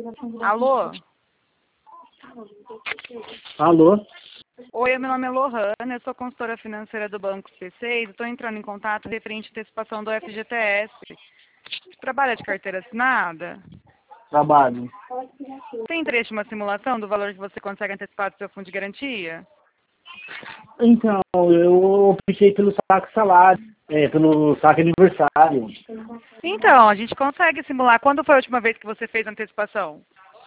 Alô? Alô? Oi, meu nome é Lohana, eu sou consultora financeira do Banco C6, estou entrando em contato referente à antecipação do FGTS. Você trabalha de carteira assinada? Trabalho. Tem interesse em uma simulação do valor que você consegue antecipar do seu fundo de garantia? Então, eu fiquei pelo saque salário, pelo saque aniversário. Então, a gente consegue simular. Quando foi a última vez que você fez a antecipação?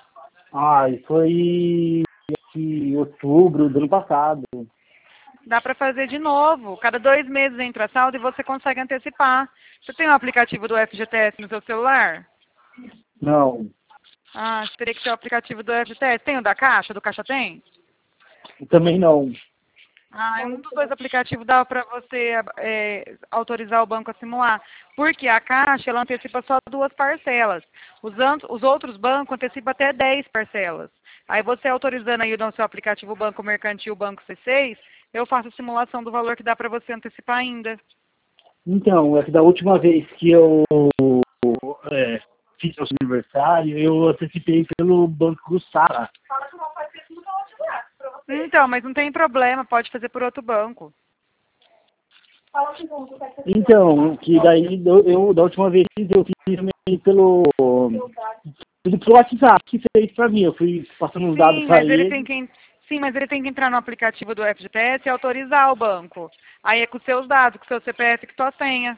Foi em outubro do ano passado. Dá para fazer de novo. Cada 2 meses entra a saldo e você consegue antecipar. Você tem o aplicativo do FGTS no seu celular? Não, Ah, teria que ter o aplicativo do FGTS. Tem o da Caixa? Do Caixa tem? também não. Ah, um dos dois aplicativos dá para você autorizar o banco a simular. Porque a Caixa, ela antecipa só 2 parcelas. Os outros bancos antecipam até 10 parcelas. Aí você autorizando aí no seu aplicativo Banco Mercantil, Banco C6, eu faço a simulação do valor que dá para você antecipar ainda. Então, é que da última vez que eu fiz o aniversário, eu antecipei pelo Banco Sara. Então, mas não tem problema, pode fazer por outro banco. Então, que daí eu da última vez eu fiz também pelo WhatsApp que fez pra mim. Eu fui passando os dados Sim, pra mas ele ele. tem que, sim, mas ele tem que entrar no aplicativo do FGTS e autorizar o banco. Aí é com seus dados, com seu CPF e com sua senha.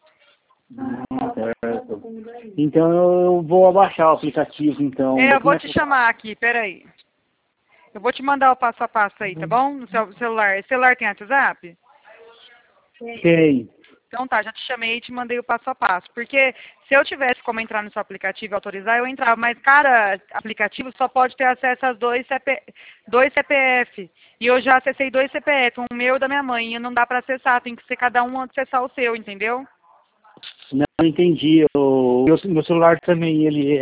Certo. Então eu vou abaixar o aplicativo, então. Eu vou te chamar aqui, peraí. Eu vou te mandar o passo a passo aí, tá bom? No seu celular. Esse celular tem WhatsApp? Tem. Então tá, já te chamei e te mandei o passo a passo. Porque se eu tivesse como entrar no seu aplicativo e autorizar, eu entrava. Mas cada aplicativo só pode ter acesso a dois CPF. E eu já acessei 2 CPF, um meu e da minha mãe. E não dá pra acessar, tem que ser cada um acessar o seu, entendeu? Não entendi. Meu celular também, ele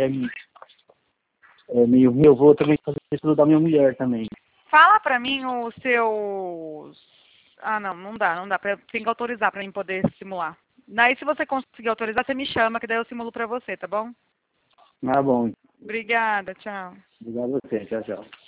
é meio ruim. Eu vou também fazer isso da minha mulher também. Fala pra mim os seus... Ah, não dá. Tem que autorizar pra mim poder simular. Daí, se você conseguir autorizar, você me chama, que daí eu simulo pra você, tá bom? Ah, bom. Obrigada, tchau. Obrigado a você. Tchau, tchau.